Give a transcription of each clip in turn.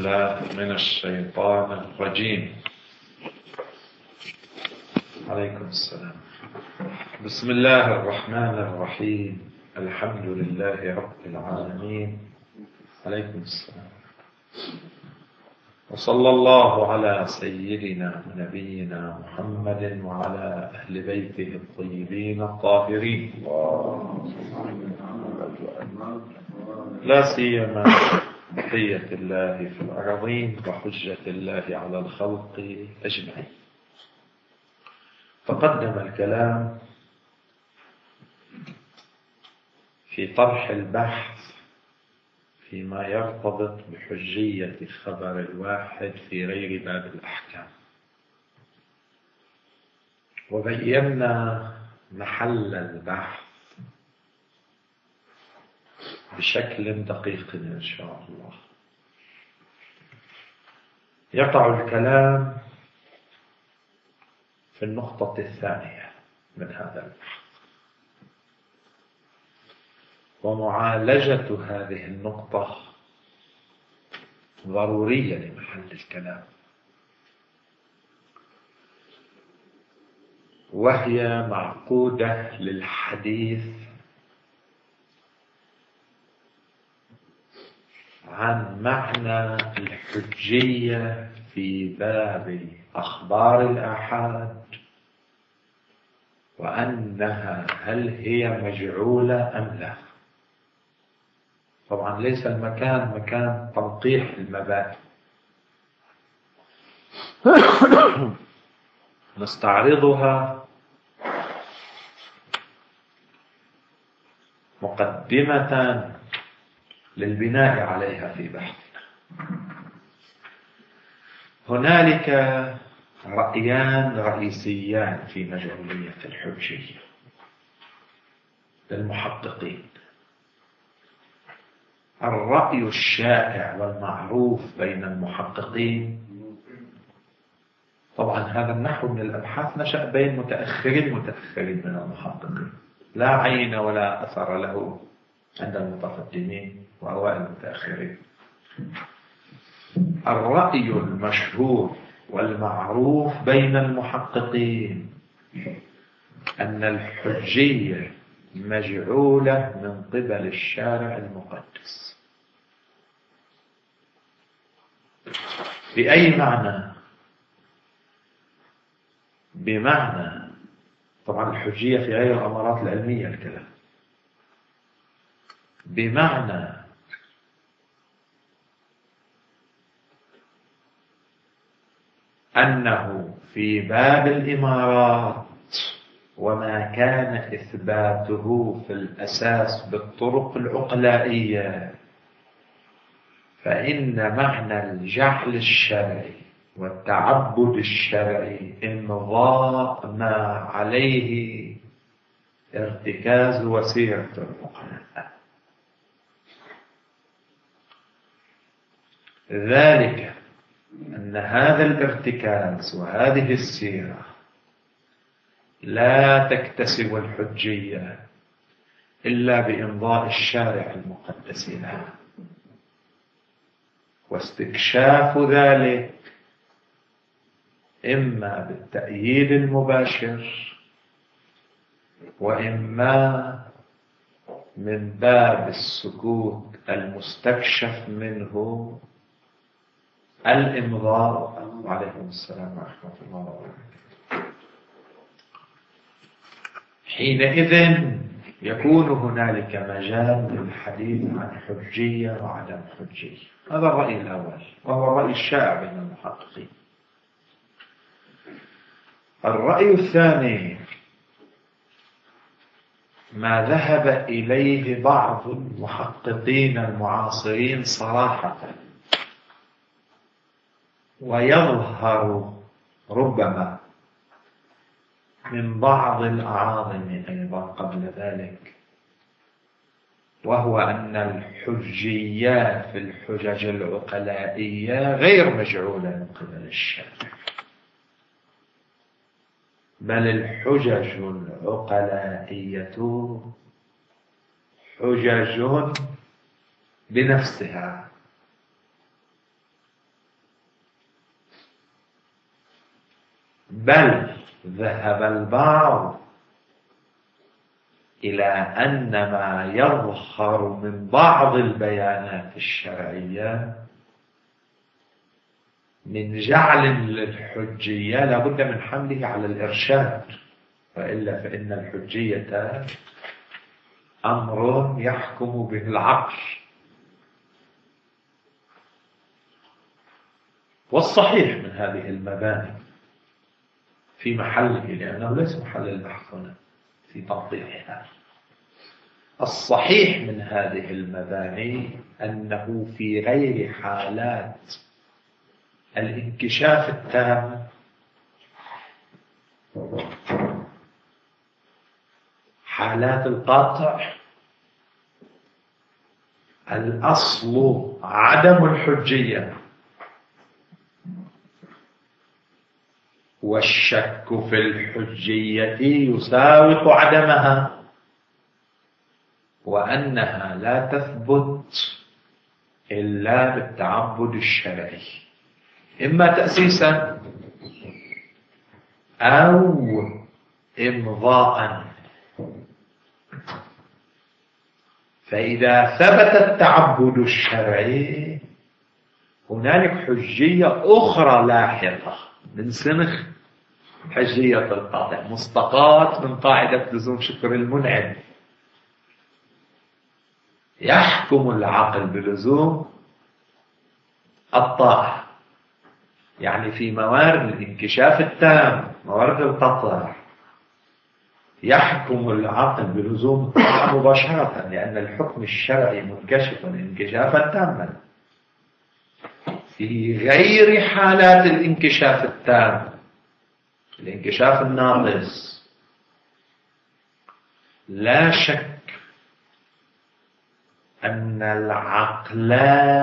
بالله من الشيطان الرجيم. عليكم السلام. بسم الله الرحمن الرحيم. الحمد لله رب العالمين. عليكم السلام. وصلى الله على سيدنا ونبينا محمد وعلى أهل بيته الطيبين الطاهرين، لا سيما بقية الله في الأرضين وحجة الله على الخلق أجمعين. تقدم الكلام في طرح البحث فيما يرتبط بحجية خبر الواحد في غير باب الأحكام، وبينا محل البحث بشكل دقيق إن شاء الله. يقع الكلام في النقطة الثانية من هذا البحث، ومعالجة هذه النقطة ضرورية لمحل الكلام، وهي معقودة للحديث عن معنى الحجية في باب أخبار الآحاد، وأنها هل هي مجعولة أم لا. طبعا ليس المكان مكان تنقيح المبادئ، نستعرضها مقدمة للبناء عليها في بحثنا. هنالك رأيان رئيسيان في مجعولية الحجية للمحققين. الرأي الشائع والمعروف بين المحققين، طبعا هذا النحو من الأبحاث نشأ بين متأخرين من المحققين، لا عين ولا أثر له عند المتقدمين وأوائل المتأخرين. الرأي المشهور والمعروف بين المحققين أن الحجية مجعولة من قبل الشارع المقدس. بأي معنى؟ بمعنى، طبعا الحجية في غير الأمارات العلمية الكلام، بمعنى أنه في باب الإمارات وما كان إثباته في الأساس بالطرق العقلائية، فإن معنى الجعل الشرعي والتعبد الشرعي إمضاء ما عليه ارتكاز وسيرة العقلاء. ذلك أن هذا الارتكاز وهذه السيرة لا تكتسب الحجية إلا بإمضاء الشارع المقدس لها، واستكشاف ذلك إما بالتأييد المباشر وإما من باب السكوت المستكشف منه الإمضاء. وعليكم السلام ورحمة الله وبركاته. حينئذ يكون هنالك مجال للحديث عن حجية وعدم حجية. هذا الرأي الأول، وهو الرأي الشائع بين المحققين. الرأي الثاني ما ذهب إليه بعض المحققين المعاصرين صراحة، ويظهر ربما من بعض الأعاظم أيضا قبل ذلك، وهو أن الحجيات في الحجج العقلائية غير مجعولة من قبل الشارع، بل الحجج العقلائية حجج بنفسها بل ذهب البعض إلى أن ما يظهر من بعض البيانات الشرعية من جعل الحجية لابد من حمله على الإرشاد، وإلا فإن الحجية أمر يحكم به العقل. والصحيح من هذه المباني في محله، لأنه ليس محل البحث هنا في توضيحها، الصحيح من هذه المباني أنه في غير حالات الانكشاف التام حالات القاطع الأصل عدم الحجية، والشك في الحجية يساوق عدمها، وأنها لا تثبت إلا بالتعبد الشرعي، إما تأسيسا أو إمضاء. فإذا ثبت التعبد الشرعي هنالك حجية أخرى لاحقة من سنخ حجية القاطع، مستقاة من قاعدة لزوم شكر المنعم. يحكم العقل بلزوم الطاعة، يعني في موارد الانكشاف التام، موارد القطع، يحكم العقل بلزوم الطاعة مباشرة، لأن الحكم الشرعي منكشف انكشافا تاما. في غير حالات الانكشاف التام، الانكشاف الناقص، لا شك أن العقل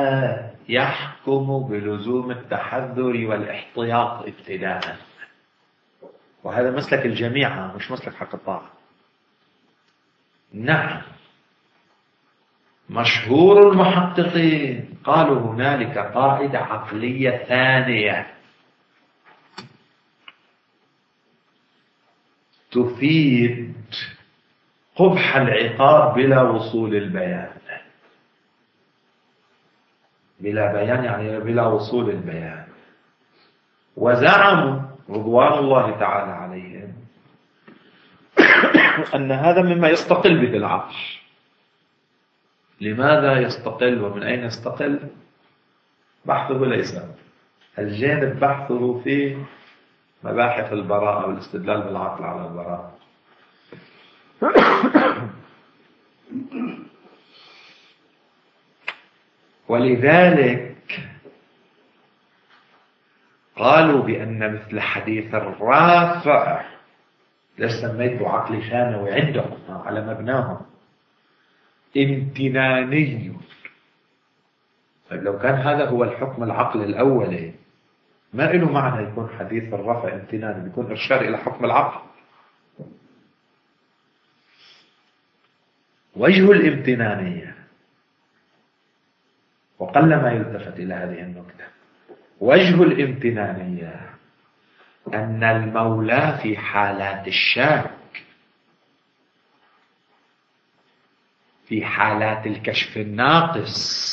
يحكم بلزوم التحذر والاحتياط ابتداء، وهذا مسلك الجميع مش مسلك حق الطاعة. نعم، مشهور المحققين قالوا هنالك قاعدة عقلية ثانية تفيد قبح العقاب بلا وصول البيان. بلا بيان يعني بلا وصول البيان. وزعموا رضوان الله تعالى عليهم أن هذا مما يستقل به العقل. لماذا يستقل ومن أين يستقل؟ بحثه ليس الجانب، بحثه في مباحث البراءة والاستدلال بالعقل على البراءة. ولذلك قالوا بأن مثل حديث الرافع، ليش سميته عقل ثانوي عندهم على مبناهم، امتناني. طيب لو كان هذا هو الحكم العقل الأولي، ما له معنى يكون حديث الرفع امتناني، بيكون إرشاد إلى حكم العقل. وجه الامتنانية، وقلما يلتفت إلى هذه النكتة، وجه الامتنانية أن المولى في حالات الشك، في حالات الكشف الناقص،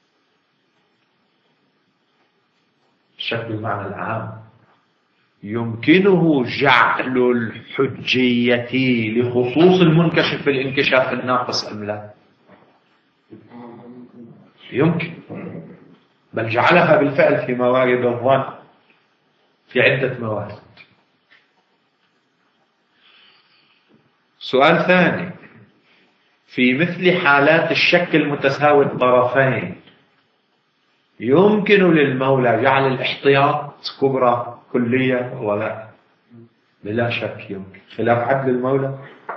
الشك بالمعنى العام، يمكنه جعل الحجية لخصوص المنكشف بالانكشاف الناقص أم لا؟ يمكن، بل جعلها بالفعل في موارد الظن، في عدة موارد. سؤال ثاني، في مثل حالات الشك المتساوي الطرفين يمكن للمولى جعل الاحتياط كبرى كلية ولا؟ بلا شك يمكن، خلاف عدل المولى.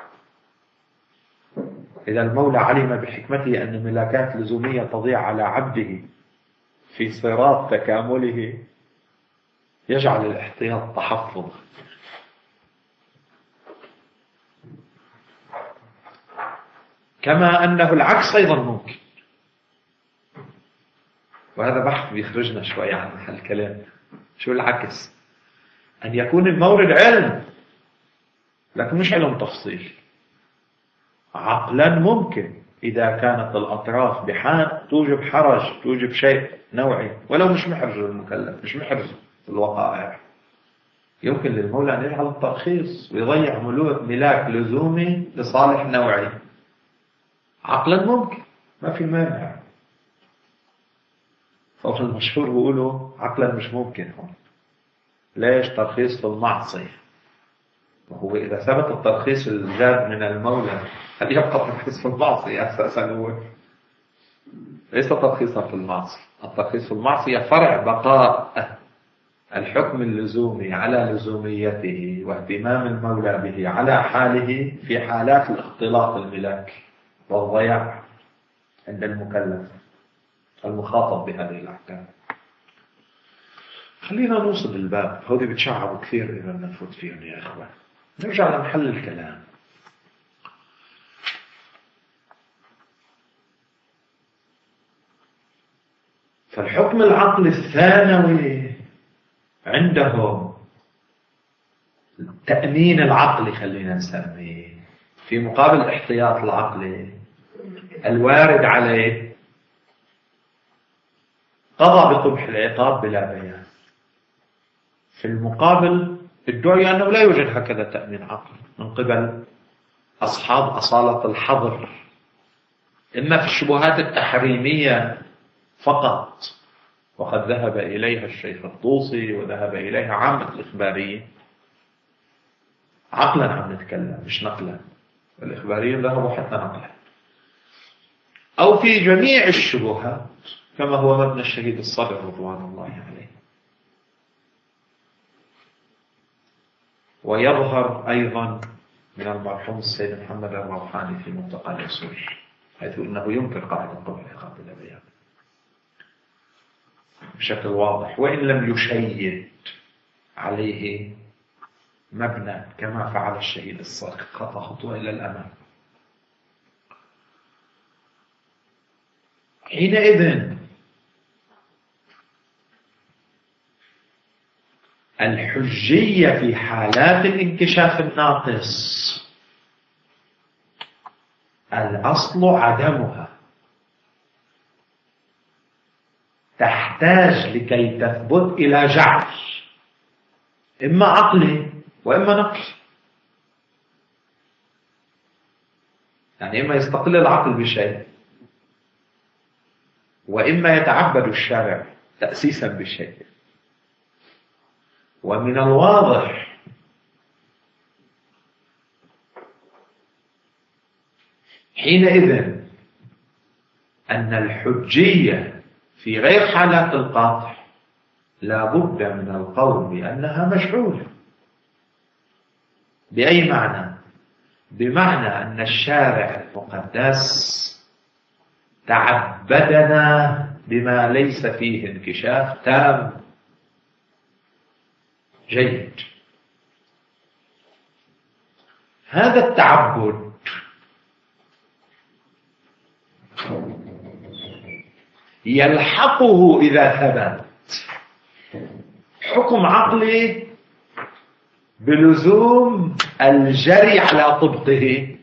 إذا المولى علم بحكمته أن ملاكات لزومية تضيع على عبده في صراط تكامله، يجعل الاحتياط تحفظ. كما أنه العكس أيضا ممكن، وهذا بحث بيخرجنا شوي عن الكلام. شو العكس؟ أن يكون المورد علم، لكن مش علم تفصيل. عقلا ممكن إذا كانت الأطراف توجب حرج، توجب شيء نوعي ولو مش محرز المكلف، مش محرز الوقائع، يمكن للمولى أن يجعل الترخيص ويضيع ملاك لزومي لصالح نوعي. عقلا ممكن، ما في مانع. فهو المشهور بيقولوا عقلا مش ممكن هون. ليش؟ ترخيص في المعصية. وهو إذا ثبت الترخيص الجاد من المولى، هل يبقى ترخيص في المعصية أساسا؟ هو ليس ترخيصا في المعصية. الترخيص في المعصية فرع بقاء الحكم اللزومي على لزوميته واهتمام المولى به على حاله في حالات الاختلاط الملاكي والضياع عند المكلف المخاطب بهذه الأحكام. خلينا نوصل الباب، هودي بتشعبوا كثير إذا نفوت فيهم يا إخوان. نرجع لمحل الكلام. فالحكم العقلي الثانوي عندهم التأمين العقلي، خلينا نسميه، في مقابل الاحتياط العقلي الوارد عليه قضى بقبح العقاب بلا بيان. في المقابل ادعي أنه لا يوجد هكذا تأمين عقلي من قبل أصحاب أصالة الحظر، إما في الشبهات التحريمية فقط، وقد ذهب إليها الشيخ الطوسي وذهب إليها عامة الإخباريين. عقلا عم نتكلم مش نقلا، الإخباريين ذهبوا حتى نقلا. أو في جميع الشبهات كما هو مبنى الشهيد الصدر رضوان الله عليه. ويظهر أيضا من المرحوم السيد محمد الروحاني في منطقة الأصول، حيث أنه ينكر قاعدة قبح العقاب بلا بيان بشكل واضح، وإن لم يشيد عليه مبنى كما فعل الشهيد الصادق، خطأ خطوة إلى الأمام. حينئذ الحجية في حالات الانكشاف الناقص الأصل عدمها، تحتاج لكي تثبت إلى جعل إما عقلي وإما نقلي. يعني إما يستقل العقل بشيء، وإما يتعبد الشارع تأسيسا بشيء. ومن الواضح حينئذ أن الحجية في غير حالات القطع لا بد من القول بأنها مشعولة. بأي معنى؟ بمعنى أن الشارع المقدس تعبدنا بما ليس فيه انكشاف تام. جيد. هذا التعبد يلحقه إذا ثبت حكم عقلي بلزوم الجري على طبقه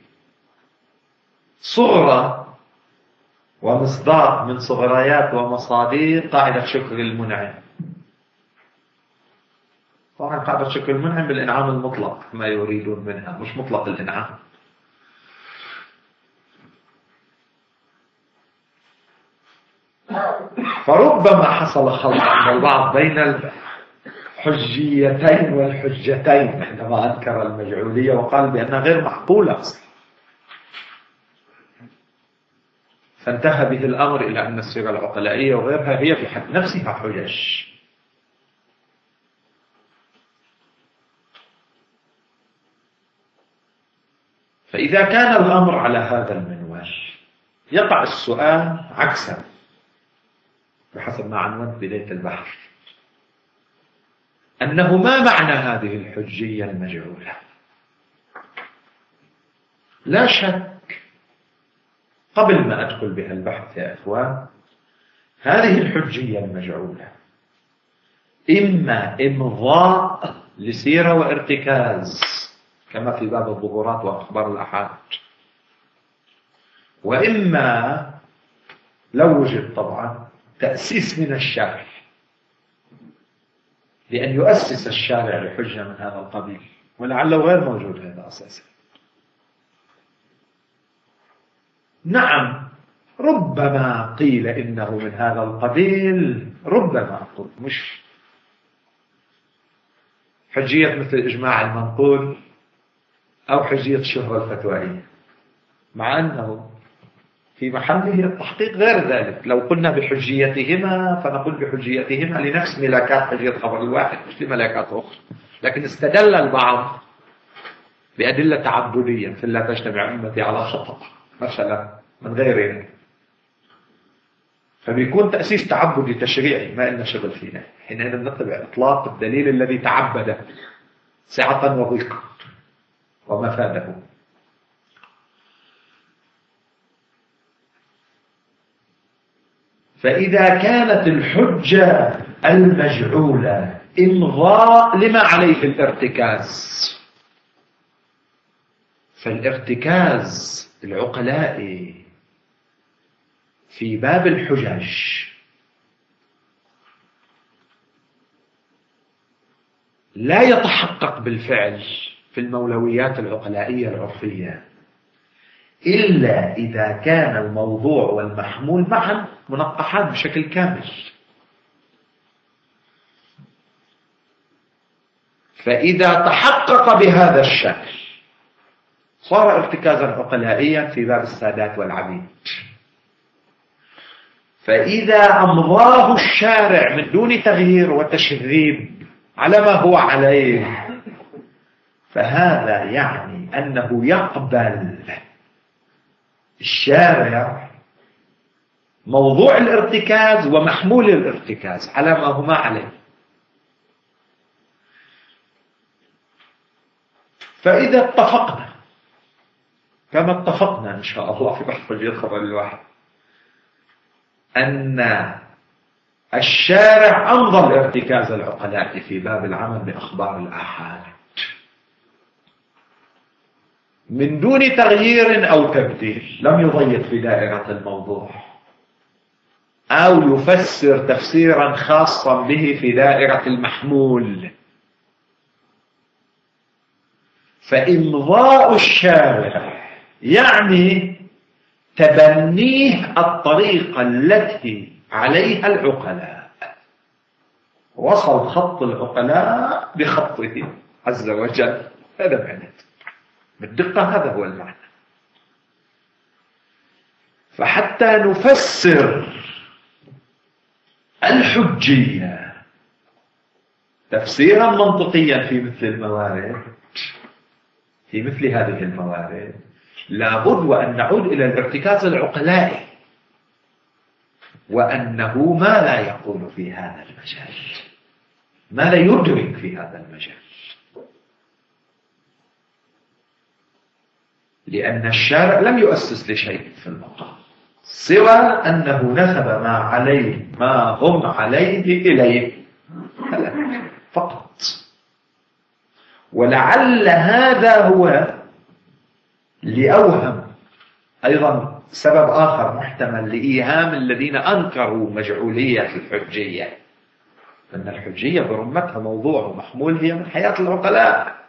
صغرى ومصداق من صغريات ومصادر قاعدة شكر المنعم. طبعا قاعدة شكر المنعم بالإنعام المطلق ما يريدون منها، مش مطلق الإنعام. فربما حصل خلط عند البعض بين الحجيتين والحجتين عندما أنكر المجعولية وقال بأنها غير معقولة أصلا، فانتهى به الأمر إلى أن الصيغة العقلائية وغيرها هي في حد نفسها حجج. فإذا كان الأمر على هذا المنوال يقع السؤال عكسا بحسب ما عنونت بداية البحث، أنه ما معنى هذه الحجية المجعولة؟ لا شك قبل ما أدخل بها البحث يا إخوان، هذه الحجية المجعولة إما إمضاء لسيرة وارتكاز كما في باب الظهورات وأخبار الآحاد، وإما لو وجد طبعا تأسيس من الشارع، لأن يؤسس الشارع لحجة من هذا القبيل، ولعله غير موجود هذا أساسا. نعم ربما قيل إنه من هذا القبيل، ربما أقول مش حجية مثل الإجماع المنقول أو حجية الشهرة الفتوائية، مع أنه في محله التحقيق غير ذلك. لو قلنا بحجيتهما فنقول بحجيتهما لنفس ملاكات حجية خبر الواحد مش لملاكات أخرى، لكن استدل البعض بأدلة تعبدية مثل لا تجتمع أمتي على خطأ مثلا من غيرها، فبيكون تأسيس تعبدي تشريعي ما إلنا شغل فينا، حينئذ نتبع إطلاق الدليل الذي تعبد سعة وضيقا ومفاده. فإذا كانت الحجة المجعولة إمضاء لما عليه الارتكاز، فالارتكاز العقلائي في باب الحجج لا يتحقق بالفعل في المولويات العقلائية العرفية إلا إذا كان الموضوع والمحمول معا منقحان بشكل كامل. فإذا تحقق بهذا الشكل صار ارتكازا عقلائيا في باب السادات والعبيد. فإذا أمضاه الشارع من دون تغيير وتشذيب على ما هو عليه، فهذا يعني أنه يقبل الشارع موضوع الارتكاز ومحمول الارتكاز على ما هما عليه. فإذا اتفقنا كما اتفقنا إن شاء الله في بحث حجية خبر الواحد أن الشارع أمضى الارتكاز العقلائي في باب العمل بأخبار الآحاد من دون تغيير أو تبديل، لم يضيق في دائرة الموضوع أو يفسر تفسيرا خاصا به في دائرة المحمول، فإمضاء الشارع يعني تبنيه الطريقة التي عليها العقلاء، وصل خط العقلاء بخطه عز وجل. هذا معنى بالدقة، هذا هو المعنى. فحتى نفسر الحجية تفسيرا منطقيا في مثل الموارد، في مثل هذه الموارد لابد وأن نعود إلى الارتكاز العقلائي وأنه ما لا يقول في هذا المجال، ما لا يدرك في هذا المجال، لأن الشارع لم يؤسس لشيء في المقام سوى أنه نسب ما هم عليه إليه فقط. ولعل هذا هو لأوهم أيضا سبب آخر محتمل لإيهام الذين أنكروا مجعولية الحجية، أن الحجية برمتها موضوع ومحمول هي من حياة العقلاء،